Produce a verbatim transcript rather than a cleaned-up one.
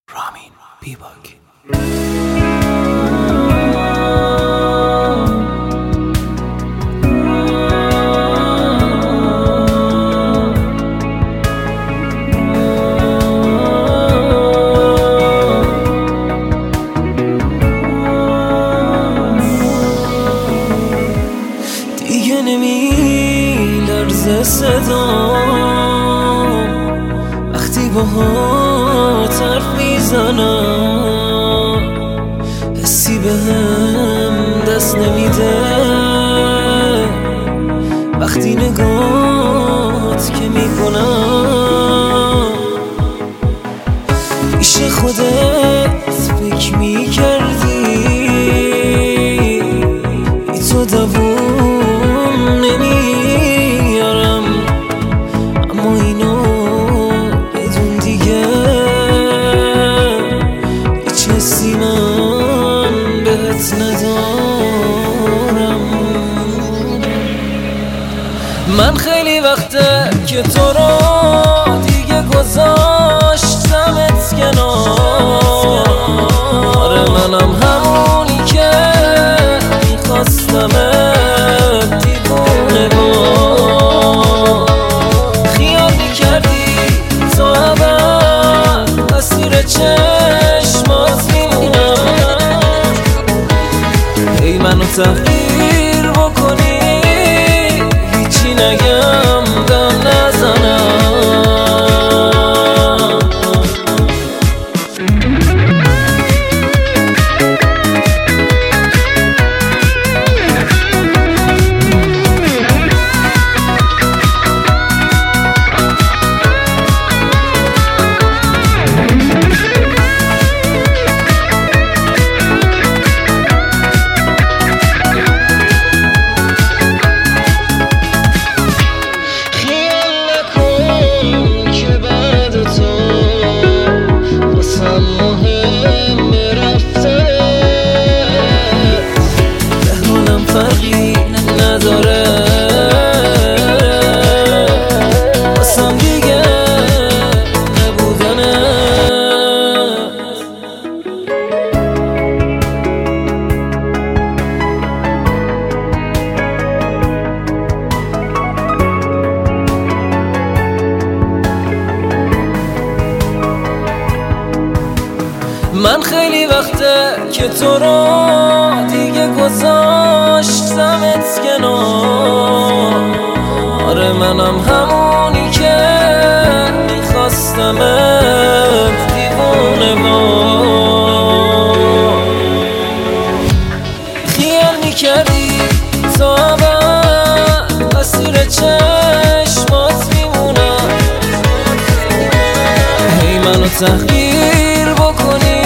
رامین بیباک. دیگه نمی لرزه صدام وقتی باهات حرف میزنم، حسی بهم دست نمیده وقتی نگاهت که میکنم. پیش خودت فکر میکردی ای تو دووم نمیارم، اما اینو بدون دیگه هیچ حسی من بهت ندارم. من خیلی وقته که تو رو دیگه گذاشتمت کنار. آره منم همونی که میخواستمت دیوونه با خیال میکردی تو ابد اسیر چشمات میمونم. ای منو تغییر بکنی هیچی نگم دم نزنم. فرقی نداره واسم دیگه نبودنه. من خیلی وقته که تو رو دیگه گذاشتمت کنار. آره منم همونی که میخواستمت دیوونه با خیال میکردی تو ابد اسیر چشمات میمونم. ای منو تغییر بکنی